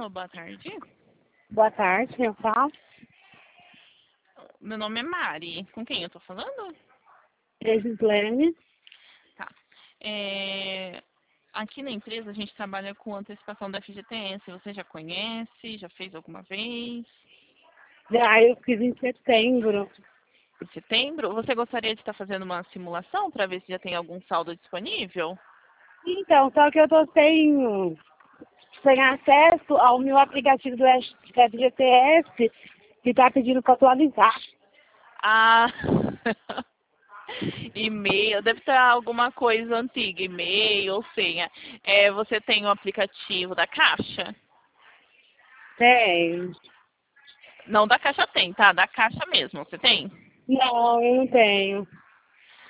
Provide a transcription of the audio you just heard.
Alô, boa tarde. Boa tarde, eu falo. Meu nome é Mari. Com quem eu tô falando? Gislene. Tá. Aqui na empresa a gente trabalha com antecipação da FGTS. Você já conhece? Já fez alguma vez? Já eu fiz em setembro. Em setembro? Você gostaria de estar fazendo uma simulação para ver se já tem algum saldo disponível? Então, só que eu tô sem acesso ao meu aplicativo do FGTS que tá pedindo para atualizar. Ah, e-mail, deve ter alguma coisa antiga, e-mail ou senha. Você tem o aplicativo da Caixa? Tem. Não, da Caixa tem, tá? Da Caixa mesmo, você tem? Não, eu não tenho.